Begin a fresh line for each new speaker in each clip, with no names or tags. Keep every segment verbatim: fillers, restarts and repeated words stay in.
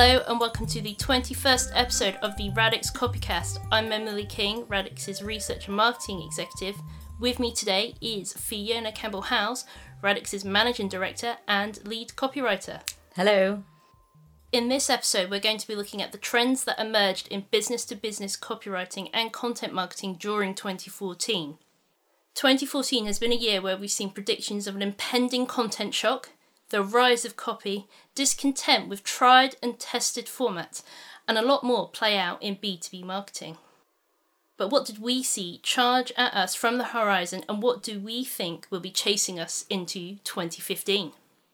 Hello and welcome to the twenty-first episode of the Radix Copycast. I'm Emily King, Radix's Research and Marketing Executive. With me today is Fiona Campbell-Howes, Radix's Managing Director and Lead Copywriter.
Hello.
In this episode, we're going to be looking at the trends that emerged in business-to-business copywriting and content marketing during twenty fourteen. twenty fourteen has been a year where we've seen predictions of an impending content shock, the rise of copy, discontent with tried and tested formats, and a lot more play out in B two B marketing. But what did we see charge at us from the horizon, and what do we think will be chasing us into twenty fifteen?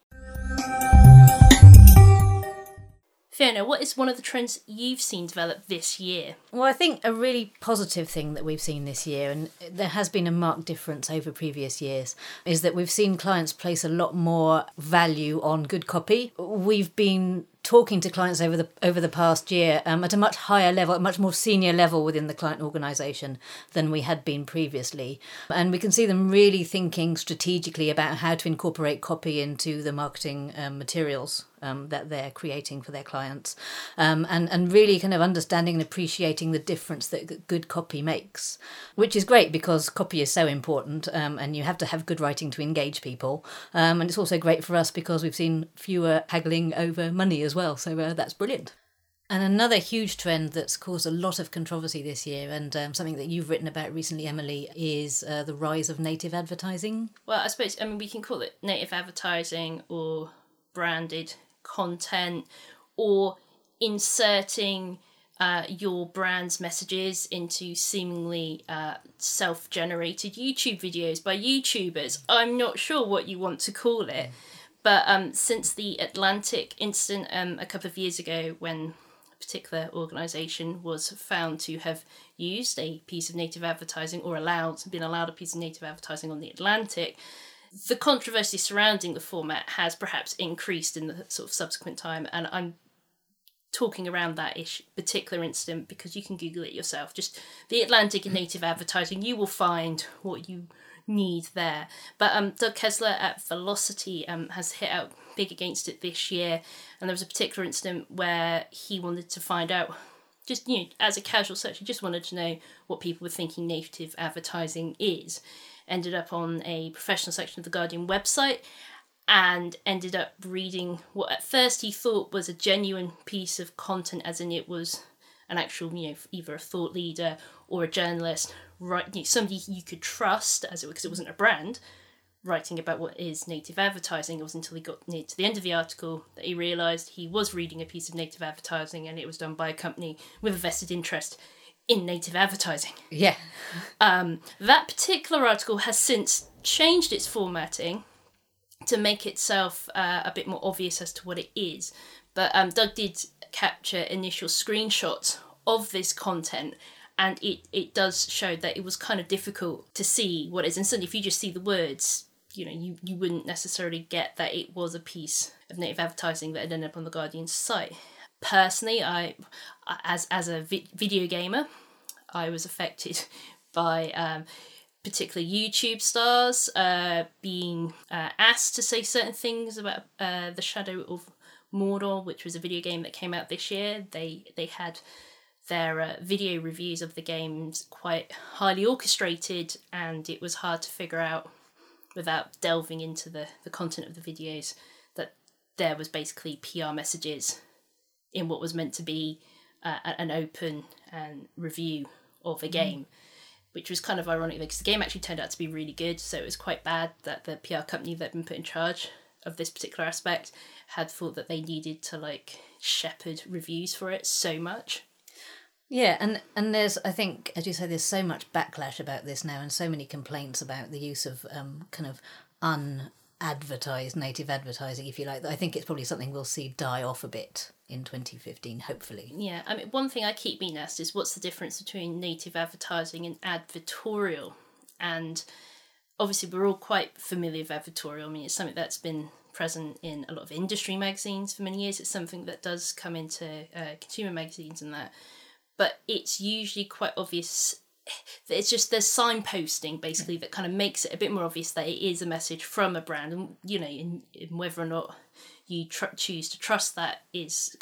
Fiona, what is one of the trends you've seen develop this year?
Well, I think a really positive thing that we've seen this year, and there has been a marked difference over previous years, is that we've seen clients place a lot more value on good copy. We've been talking to clients over the over the past year um, at a much higher level, a much more senior level within the client organisation than we had been previously. And we can see them really thinking strategically about how to incorporate copy into the marketing um, materials um, that they're creating for their clients. Um, and, and really kind of understanding and appreciating the difference that good copy makes, which is great because copy is so important um, and you have to have good writing to engage people. Um, and it's also great for us because we've seen fewer haggling over money as well. So uh, that's brilliant. And another huge trend that's caused a lot of controversy this year, and um, something that you've written about recently, Emily, is uh, the rise of native advertising.
Well, I suppose, I mean, we can call it native advertising or branded content, or inserting uh, your brand's messages into seemingly uh, self-generated YouTube videos by YouTubers. I'm not sure what you want to call it. But um, since the Atlantic incident um, a couple of years ago, when a particular organisation was found to have used a piece of native advertising or allowed been allowed a piece of native advertising on the Atlantic, the controversy surrounding the format has perhaps increased in the sort of subsequent time. And I'm talking around that ish particular incident because you can Google it yourself. Just the Atlantic and native advertising, you will find what you need there. But um, Doug Kessler at Velocity um, has hit out big against it this year, and there was a particular incident where he wanted to find out, just, you know, as a casual search, he just wanted to know what people were thinking native advertising is. Ended up on a professional section of the Guardian website and ended up reading what at first he thought was a genuine piece of content, as in it was an actual, you know, either a thought leader or a journalist, right, you know, somebody you could trust, as it because it wasn't a brand, writing about what is native advertising. It was until he got near to the end of the article that he realised he was reading a piece of native advertising, and it was done by a company with a vested interest in native advertising.
Yeah.
Um, that particular article has since changed its formatting to make itself uh, a bit more obvious as to what it is. But um, Doug did capture initial screenshots of this content, and it, it does show that it was kind of difficult to see what it is. And suddenly, if you just see the words, you know, you, you wouldn't necessarily get that it was a piece of native advertising that had ended up on the Guardian's site. Personally, I, as as a vi- video gamer, I was affected by um, particular YouTube stars uh, being uh, asked to say certain things about uh, the Shadow of Mordor, which was a video game that came out this year. They they had their uh, video reviews of the games quite highly orchestrated, and it was hard to figure out, without delving into the, the content of the videos, that there was basically P R messages in what was meant to be uh, an open and review of a game, mm. which was kind of ironic because the game actually turned out to be really good. So it was quite bad that the P R company that had been put in charge of this particular aspect had thought that they needed to like shepherd reviews for it so much.
Yeah, and, and there's, I think, as you say, there's so much backlash about this now and so many complaints about the use of um, kind of unadvertised native advertising, if you like. I think it's probably something we'll see die off a bit in twenty fifteen, hopefully.
Yeah, I mean, one thing I keep being asked is what's the difference between native advertising and advertorial? And obviously we're all quite familiar with advertorial. I mean, it's something that's been present in a lot of industry magazines for many years. It's something that does come into uh, consumer magazines and that. But it's usually quite obvious. It's just there's signposting, basically, that kind of makes it a bit more obvious that it is a message from a brand. And, you know, in, in whether or not you tr- choose to trust that is kind of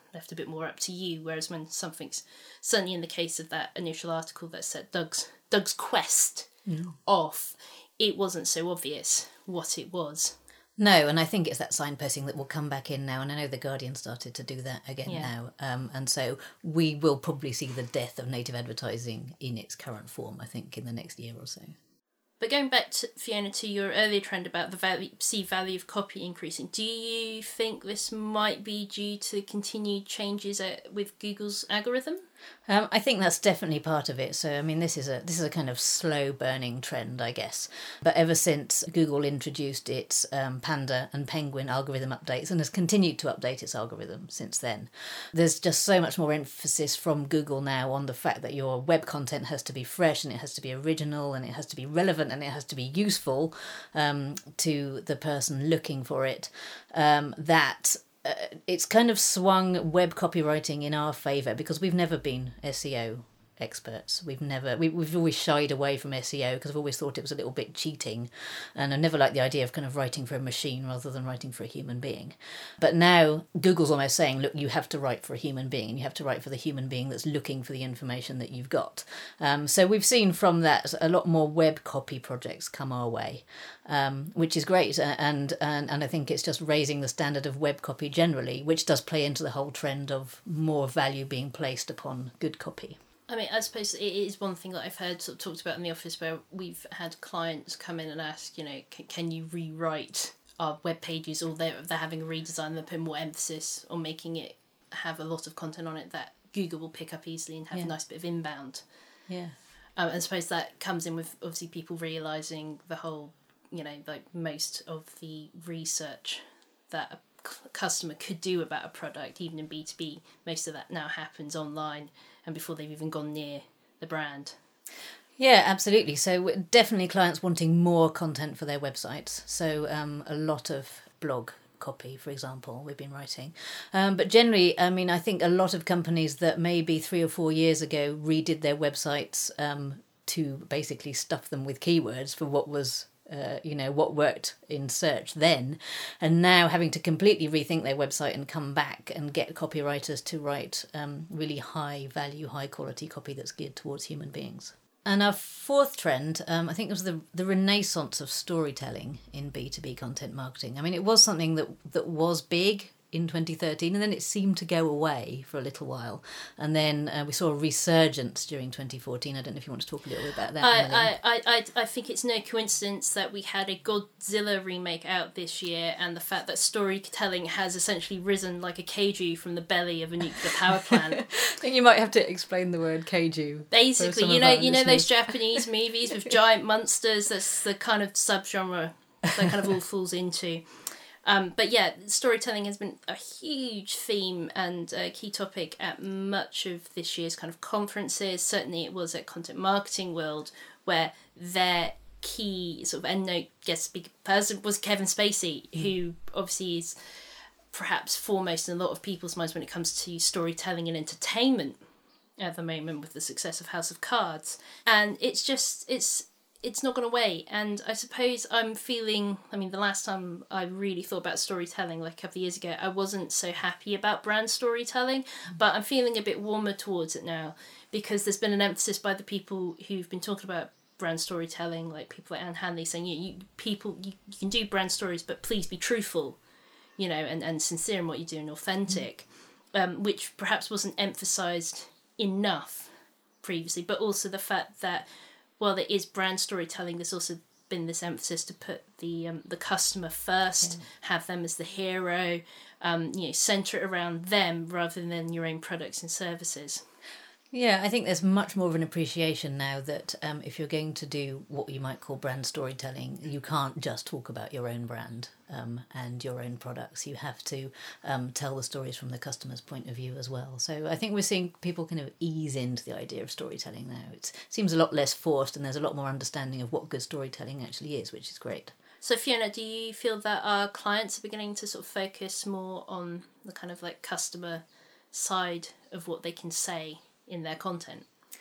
left a bit more up to you. Whereas when something's, certainly in the case of that initial article that set Doug's Doug's quest mm. off, it wasn't so obvious what it was.
No, and I think it's that signposting that will come back in now, and I know The Guardian started to do that again
yeah.
now, um, and so we will probably see the death of native advertising in its current form, I think, in the next year or so.
But going back to, Fiona, to your earlier trend about the value, perceived value of copy increasing, do you think this might be due to continued changes at, with Google's algorithm?
Um, I think that's definitely part of it. So, I mean, this is a this is a kind of slow burning trend, I guess. But ever since Google introduced its um, Panda and Penguin algorithm updates, and has continued to update its algorithm since then, there's just so much more emphasis from Google now on the fact that your web content has to be fresh, and it has to be original, and it has to be relevant, and it has to be useful um, to the person looking for it. Um, that Uh, it's kind of swung web copywriting in our favour, because we've never been S E O experts. We've never we, we've always shied away from S E O because I've always thought it was a little bit cheating, and I never liked the idea of kind of writing for a machine rather than writing for a human being. But now Google's almost saying, look, you have to write for a human being, and you have to write for the human being that's looking for the information that you've got. Um, so we've seen from that a lot more web copy projects come our way, um, which is great, and, and and I think it's just raising the standard of web copy generally, which does play into the whole trend of more value being placed upon good copy.
I mean, I suppose it is one thing that I've heard sort of talked about in the office, where we've had clients come in and ask, you know, can, can you rewrite our web pages, or they're, they're having a redesign, they're putting more emphasis on making it have a lot of content on it that Google will pick up easily and have yeah. a nice bit of inbound.
Yeah.
Um, and I suppose that comes in with obviously people realising the whole, you know, like most of the research that a customer could do about a product, even in B two B, most of that now happens online and before they've even gone near the brand.
Yeah, absolutely. So definitely clients wanting more content for their websites. So um, a lot of blog copy, for example, we've been writing. Um, but generally, I mean, I think a lot of companies that maybe three or four years ago redid their websites um, to basically stuff them with keywords for what was Uh, you know, what worked in search then, and now having to completely rethink their website and come back and get copywriters to write um, really high value, high quality copy that's geared towards human beings. And our fourth trend, um, I think, was the the renaissance of storytelling in B two B content marketing. I mean, it was something that that was big in twenty thirteen, and then it seemed to go away for a little while, and then uh, we saw a resurgence during twenty fourteen. I don't know if you want to talk a little bit about that.
I, I, I, I think it's no coincidence that we had a Godzilla remake out this year, and the fact that storytelling has essentially risen like a kaiju from the belly of a nuclear power plant.
I think you might have to explain the word kaiju.
Basically, you know, you know those Japanese movies with giant monsters. That's the kind of subgenre that kind of all falls into. Um, but yeah, storytelling has been a huge theme and a key topic at much of this year's kind of conferences. Certainly it was at Content Marketing World, where their key sort of end note guest speaker person was Kevin Spacey, mm. who obviously is perhaps foremost in a lot of people's minds when it comes to storytelling and entertainment at the moment with the success of House of Cards. And it's just, it's... it's not gone away, and I suppose I'm feeling, I mean, the last time I really thought about storytelling, like a couple of years ago, I wasn't so happy about brand storytelling, but I'm feeling a bit warmer towards it now, because there's been an emphasis by the people who've been talking about brand storytelling, like people like Anne Hanley saying, you, you people, you, you can do brand stories, but please be truthful, you know, and, and sincere in what you do and authentic, mm. um, which perhaps wasn't emphasised enough previously, but also the fact that while there is brand storytelling, there's also been this emphasis to put the um, the customer first, yeah. have them as the hero, um, you know, centre it around them rather than your own products and services.
Yeah, I think there's much more of an appreciation now that um, if you're going to do what you might call brand storytelling, you can't just talk about your own brand um, and your own products. You have to um, tell the stories from the customer's point of view as well. So I think we're seeing people kind of ease into the idea of storytelling now. It seems a lot less forced, and there's a lot more understanding of what good storytelling actually is, which is great.
So Fiona, do you feel that our clients are beginning to sort of focus more on the kind of like customer side of what they can say in their content?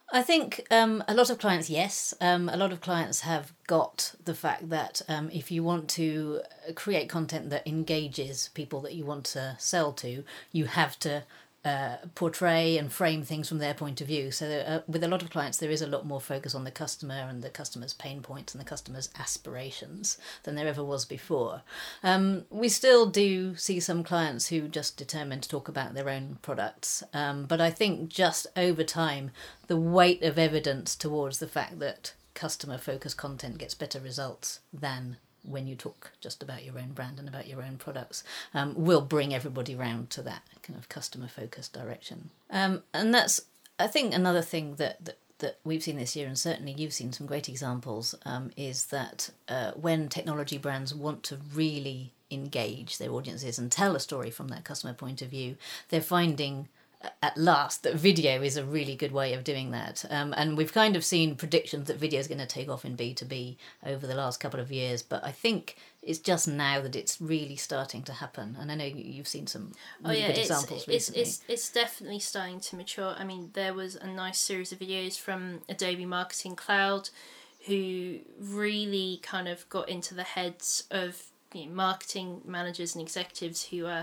I think um, a lot of clients, yes. Um, a lot of clients have got the fact that um, if you want to create content that engages people that you want to sell to, you have to uh, portray and frame things from their point of view. So uh, with a lot of clients, there is a lot more focus on the customer and the customer's pain points and the customer's aspirations than there ever was before. Um, we still do see some clients who just determine to talk about their own products. Um, but I think just over time, the weight of evidence towards the fact that customer-focused content gets better results than when you talk just about your own brand and about your own products, um, will bring everybody round to that kind of customer-focused direction. Um, and that's, I think, another thing that, that, that we've seen this year, and certainly you've seen some great examples, um, is that uh, when technology brands want to really engage their audiences and tell a story from that customer point of view, they're finding at last that video is a really good way of doing that. Um, and we've kind of seen predictions that video is going to take off in B two B over the last couple of years, but I think it's just now that it's really starting to happen. And I know you've seen some really
oh, yeah,
good
it's,
examples
it's,
recently.
It's, it's definitely starting to mature. I mean, there was a nice series of videos from Adobe Marketing Cloud who really kind of got into the heads of, you know, marketing managers and executives who are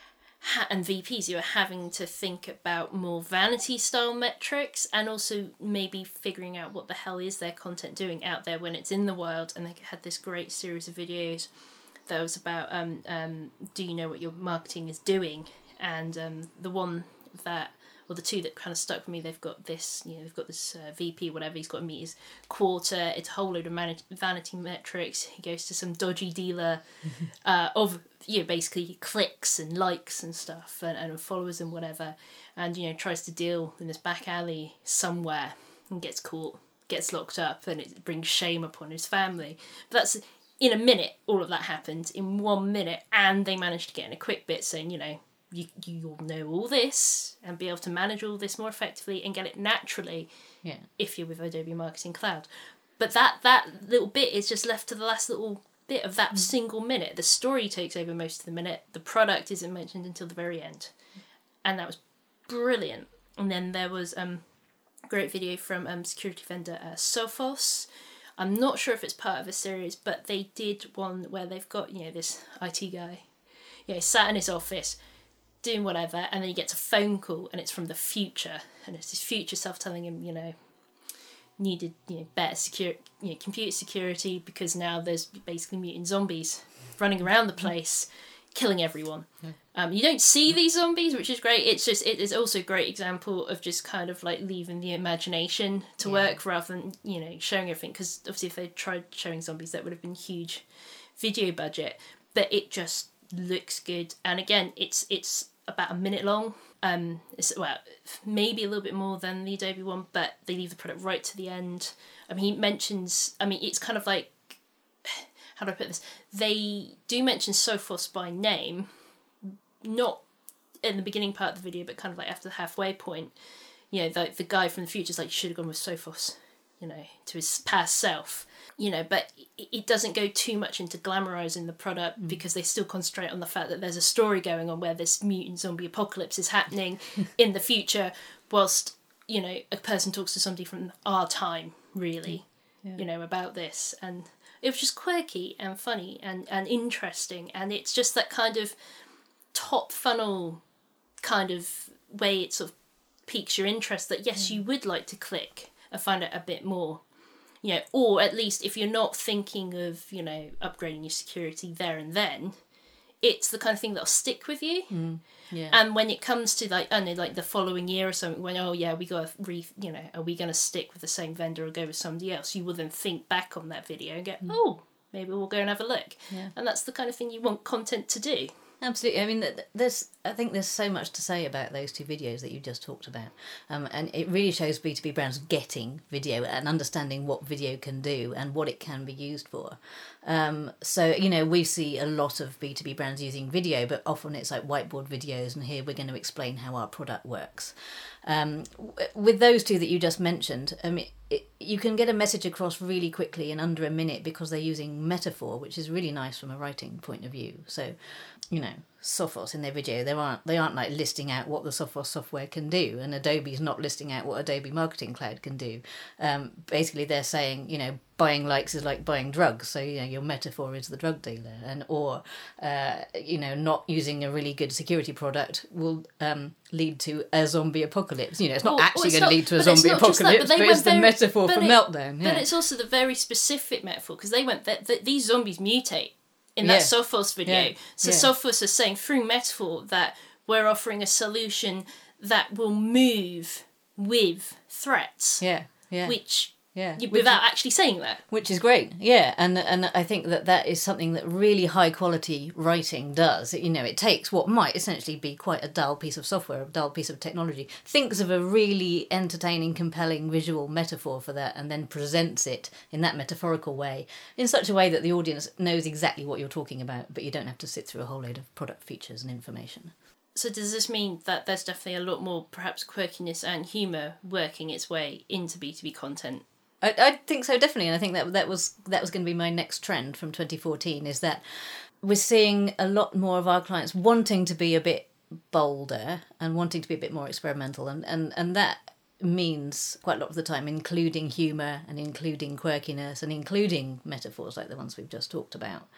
Ha- and V Ps who are having to think about more vanity style metrics, and also maybe figuring out what the hell is their content doing out there when it's in the wild. And they had this great series of videos that was about um, um, do you know what your marketing is doing? And um, the one that, or the two that kind of stuck with me, they've got this, you know, they've got this uh, V P, whatever, he's got to meet his quarter, it's a whole load of man- vanity metrics. He goes to some dodgy dealer uh, of, you know, basically clicks and likes and stuff and, and followers and whatever, and, you know, tries to deal in this back alley somewhere and gets caught, gets locked up, and it brings shame upon his family. But that's, in a minute, all of that happened, in one minute, and they managed to get in a quick bit saying, you know, You you'll know all this and be able to manage all this more effectively and get it naturally,
yeah.
if you're with Adobe Marketing Cloud. But that that little bit is just left to the last little bit of that mm. single minute. The story takes over most of the minute. The product isn't mentioned until the very end, and that was brilliant. And then there was um, a great video from um security vendor uh, Sophos. I'm not sure if it's part of a series, but they did one where they've got, you know, this I T guy, you know, sat in his office doing whatever, and then he gets a phone call and it's from the future, and it's his future self telling him, you know, needed, you know, better secure, you know, computer security because now there's basically mutant zombies running around the place killing everyone. Yeah. Um, you don't see these zombies, which is great. It's just, it is also a great example of just kind of like leaving the imagination to yeah. work rather than, you know, showing everything, because obviously if they tried showing zombies that would have been huge video budget, but it just looks good. And again, it's it's about a minute long. Um, it's, well, maybe a little bit more than the Adobe one, but they leave the product right to the end. I mean, he mentions, I mean, it's kind of like, how do I put this? They do mention Sophos by name, not in the beginning part of the video, but kind of like after the halfway point. You know, the, the guy from the future is like, you should have gone with Sophos, you know, to his past self. You know, but it doesn't go too much into glamorizing the product mm. because they still concentrate on the fact that there's a story going on where this mutant zombie apocalypse is happening in the future, whilst, you know, a person talks to somebody from our time, really, yeah. you know, about this. And it was just quirky and funny and, and interesting. And it's just that kind of top funnel kind of way it sort of piques your interest that, yes, mm. you would like to click and find out a bit more. You know, or at least if you're not thinking of, you know, upgrading your security there and then, it's the kind of thing that'll stick with you.
Mm, yeah.
And when it comes to like, I don't know, like the following year or something, when, oh yeah, we got to re, you know, are we going to stick with the same vendor or go with somebody else? You will then think back on that video and go, mm. oh, maybe we'll go and have a look.
Yeah.
And that's the kind of thing you want content to do.
Absolutely. I mean, there's. I think there's so much to say about those two videos that you just talked about, um, and it really shows B two B brands getting video and understanding what video can do and what it can be used for. Um, so, you know, we see a lot of B two B brands using video, but often it's like whiteboard videos, and here we're going to explain how our product works. Um, with those two that you just mentioned, I mean, it, you can get a message across really quickly in under a minute because they're using metaphor, which is really nice from a writing point of view. So you know, Sophos in their video, they aren't they aren't like listing out what the Sophos software can do, and Adobe's not listing out what Adobe Marketing Cloud can do. Um, basically, they're saying, you know, buying likes is like buying drugs. So, you know, your metaphor is the drug dealer, and or uh, you know, not using a really good security product will um, lead to a zombie apocalypse. You know, it's not
Or- or
actually
it's
going to
not-
lead to a
but it's
zombie
not just that,
apocalypse,
but they
but, it's
went
the
very-
metaphor
but
for
it-
meltdown. Yeah.
But it's also the very specific metaphor, because they went that th- these zombies mutate in that
Yeah.
Sophos video.
Yeah.
So
Yeah.
Sophos is saying through metaphor that we're offering a solution that will move with threats,
yeah, yeah,
which
yeah.
you,
Which-
without actually saying that.
Which is great, yeah, and and I think that that is something that really high quality writing does. You know, it takes what might essentially be quite a dull piece of software, a dull piece of technology, thinks of a really entertaining, compelling visual metaphor for that, and then presents it in that metaphorical way, in such a way that the audience knows exactly what you're talking about, but you don't have to sit through a whole load of product features and information.
So does this mean that there's definitely a lot more perhaps quirkiness and humour working its way into B two B content?
I, I think so, definitely, and I think that that was that was going to be my next trend from twenty fourteen, is that we're seeing a lot more of our clients wanting to be a bit bolder and wanting to be a bit more experimental, and, and, and that means quite a lot of the time including humour and including quirkiness and including metaphors like the ones we've just talked about.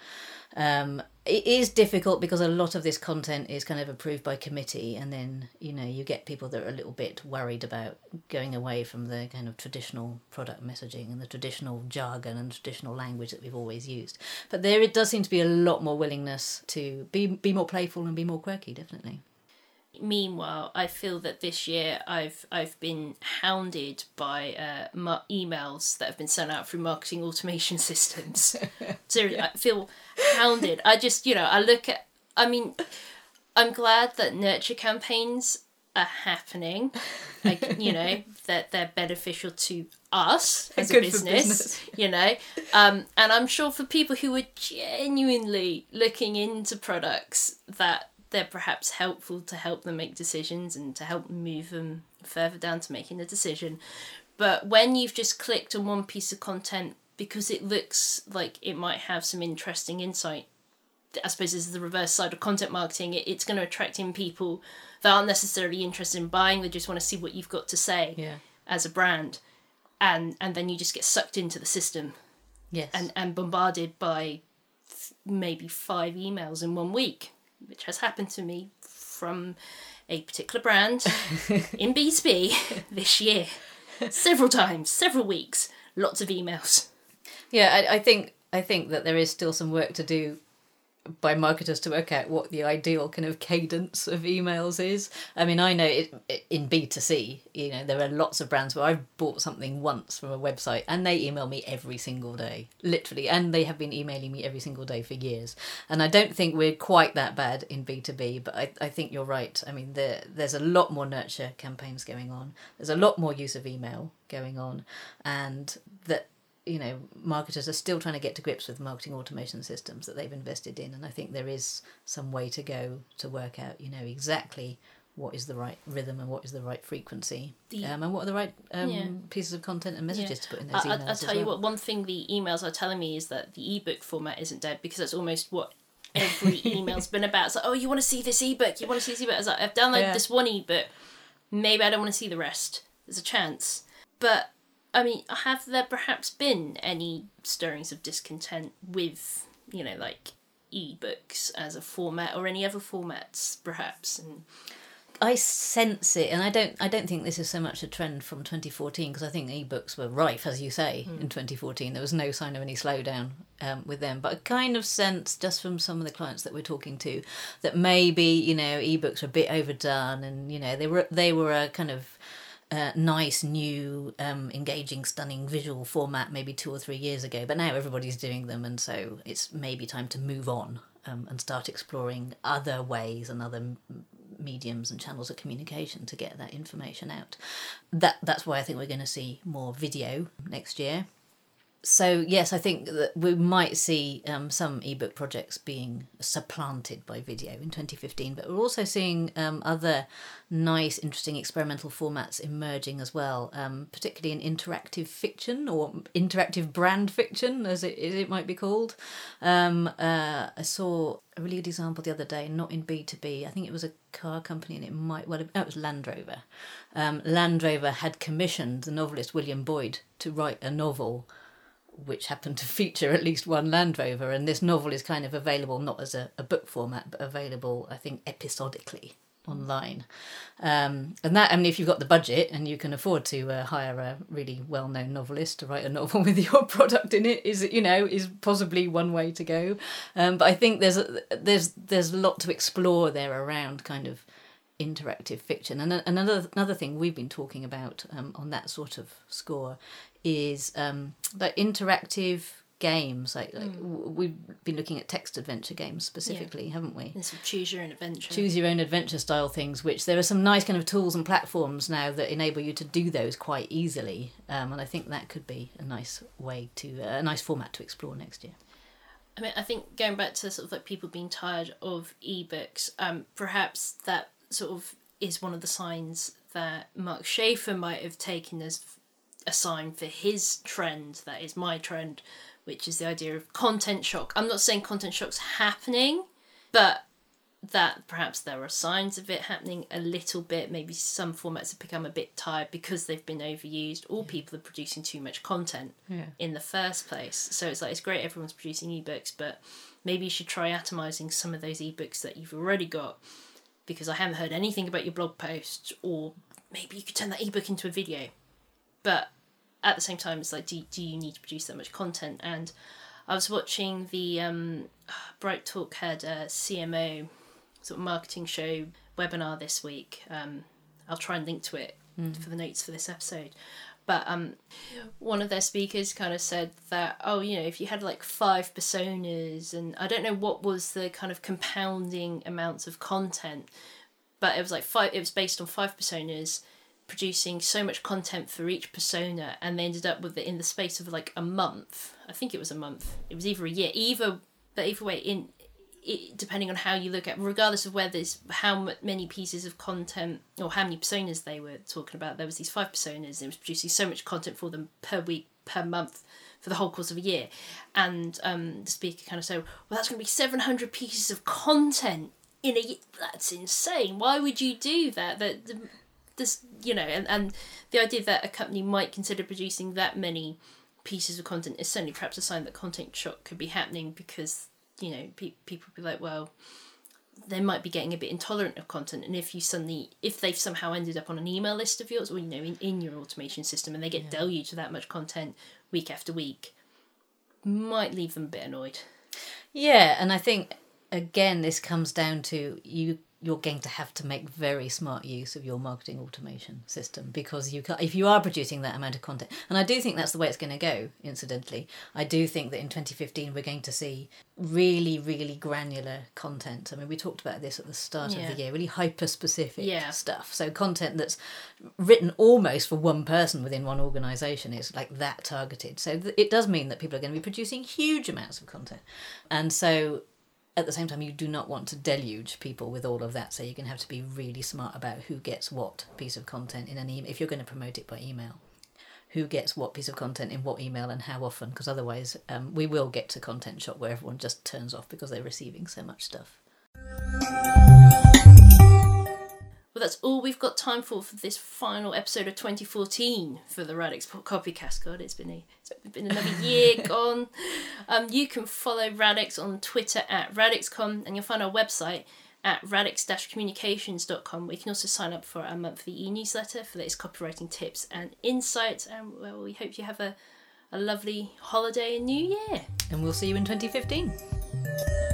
Um, it is difficult because a lot of this content is kind of approved by committee, and then, you know, you get people that are a little bit worried about going away from the kind of traditional product messaging and the traditional jargon and traditional language that we've always used. But there it does seem to be a lot more willingness to be be more playful and be more quirky, definitely.
Meanwhile, I feel that this year I've I've been hounded by uh, ma- emails that have been sent out through marketing automation systems. Seriously, yeah. I feel hounded. I just, you know, I look at, I mean, I'm glad that nurture campaigns are happening. Like, you know, that they're beneficial to us as
Good
a
for
business,
business.
you know. Um, and I'm sure for people who are genuinely looking into products that they're perhaps helpful to help them make decisions and to help move them further down to making a decision. But when you've just clicked on one piece of content because it looks like it might have some interesting insight, I suppose this is the reverse side of content marketing. It, it's going to attract in people that aren't necessarily interested in buying. They just want to see what you've got to say
Yeah.
as a brand. And and then you just get sucked into the system.
Yes.
And, and bombarded by f- maybe five emails in one week, which has happened to me from a particular brand in B two B this year. Several times, several weeks, lots of emails.
Yeah, I, I think I think that there is still some work to do by marketers to work out what the ideal kind of cadence of emails is. I mean, I know it, in B two C, you know, there are lots of brands where I've bought something once from a website and they email me every single day, literally, and they have been emailing me every single day for years. And I don't think we're quite that bad in B two B, but I, I think you're right. I mean, there, there's a lot more nurture campaigns going on. There's a lot more use of email going on, and that, you know, marketers are still trying to get to grips with marketing automation systems that they've invested in. And I think there is some way to go to work out, you know, exactly what is the right rhythm and what is the right frequency,
The,
um, and what are the right um,
yeah.
pieces of content and messages
Yeah.
to put in those
I,
emails.
I, I'll tell
as
you
well.
what, one thing the emails are telling me is that the ebook format isn't dead, because that's almost what every email's been about. It's like, oh, you want to see this ebook? You want to see this ebook? I was like, I've downloaded
Yeah.
this one ebook. Maybe I don't want to see the rest. There's a chance. But I mean, have there perhaps been any stirrings of discontent with, you know, like ebooks as a format or any other formats, perhaps? And
I sense it, and I don't. I don't think this is so much a trend from twenty fourteen, because I think ebooks were rife, as you say, mm. in twenty fourteen. There was no sign of any slowdown um, with them. But I kind of sense, just from some of the clients that we're talking to, that maybe, you know, ebooks are a bit overdone, and, you know, they were they were a kind of Uh, nice, new, um, engaging, stunning visual format maybe two or three years ago, but now everybody's doing them, and so it's maybe time to move on um, and start exploring other ways and other m- mediums and channels of communication to get that information out. That That's why I think we're going to see more video next year. So yes, I think that we might see um, some ebook projects being supplanted by video in twenty fifteen, but we're also seeing um, other nice, interesting experimental formats emerging as well, um, particularly in interactive fiction or interactive brand fiction, as it, as it might be called. Um, uh, I saw a really good example the other day, not in B two B. I think it was a car company, and it might well have, oh, it was Land Rover. Um, Land Rover had commissioned the novelist William Boyd to write a novel which happened to feature at least one Land Rover, and this novel is kind of available not as a, a book format, but available, I think, episodically online. Um, and that, I mean, if you've got the budget and you can afford to uh, hire a really well-known novelist to write a novel with your product in it, is, you know, is possibly one way to go. Um, but I think there's a, there's there's a lot to explore there around kind of interactive fiction. And another another thing we've been talking about um, on that sort of score is um, like interactive games. Like, like mm. we've been looking at text adventure games specifically, yeah. haven't we?
And some choose your own adventure.
Choose your own adventure style things, which there are some nice kind of tools and platforms now that enable you to do those quite easily. Um, and I think that could be a nice way to, uh, a nice format to explore next year.
I mean, I think going back to sort of like people being tired of ebooks, um, perhaps that sort of is one of the signs that Mark Schaefer might have taken as a sign for his trend, that is my trend, which is the idea of content shock. I'm not saying content shock's happening, but that perhaps there are signs of it happening a little bit. Maybe some formats have become a bit tired because they've been overused, or people are producing too much content yeah. in the first place. So it's like, it's great everyone's producing ebooks, but maybe you should try atomizing some of those ebooks that you've already got, because I haven't heard anything about your blog post, or maybe you could turn that ebook into a video. But at the same time, it's like, do, do you need to produce that much content? And I was watching the um, Bright Talk had a C M O sort of marketing show webinar this week. Um, I'll try and link to it mm. for the notes for this episode. But um, one of their speakers kind of said that, oh, you know, if you had like five personas, and I don't know what was the kind of compounding amounts of content, but it was like five, it was based on five personas, producing so much content for each persona, and they ended up with it in the space of like a month. I think it was a month. It was either a year, either, but either way, in it, depending on how you look at, regardless of whether it's how many pieces of content or how many personas they were talking about, there was these five personas, and it was producing so much content for them per week, per month, for the whole course of a year. And um, the speaker kind of said, well, that's going to be seven hundred pieces of content in a year. That's insane. Why would you do that? That the, this, you know, and, and the idea that a company might consider producing that many pieces of content is certainly perhaps a sign that content shock could be happening, because, you know, pe- people be like, well, they might be getting a bit intolerant of content, and if you suddenly, if they've somehow ended up on an email list of yours, or, you know, in, in your automation system, and they get yeah. deluged with that much content week after week, might leave them a bit annoyed.
Yeah, and I think, again, this comes down to you you're going to have to make very smart use of your marketing automation system, because you can, if you are producing that amount of content, and I do think that's the way it's going to go, incidentally. I do think that in twenty fifteen we're going to see really, really granular content. I mean, we talked about this at the start yeah. of the year, really hyper-specific yeah. stuff. So content that's written almost for one person within one organisation is like that targeted. So th- it does mean that people are going to be producing huge amounts of content. And so at the same time, you do not want to deluge people with all of that, so you're going to have to be really smart about who gets what piece of content in an email, if you're going to promote it by email. Who gets what piece of content in what email and how often, because otherwise um, we will get to content shock where everyone just turns off because they're receiving so much stuff.
Well, that's all we've got time for for this final episode of twenty fourteen for the Radix Copycast. God, it's been a, it's been another year gone. Um, you can follow Radix on Twitter at radix dot com, and you'll find our website at radix dash communications dot com, where you can also sign up for our monthly e-newsletter for latest copywriting tips and insights. And well, we hope you have a, a lovely holiday and new year.
And we'll see you in twenty fifteen.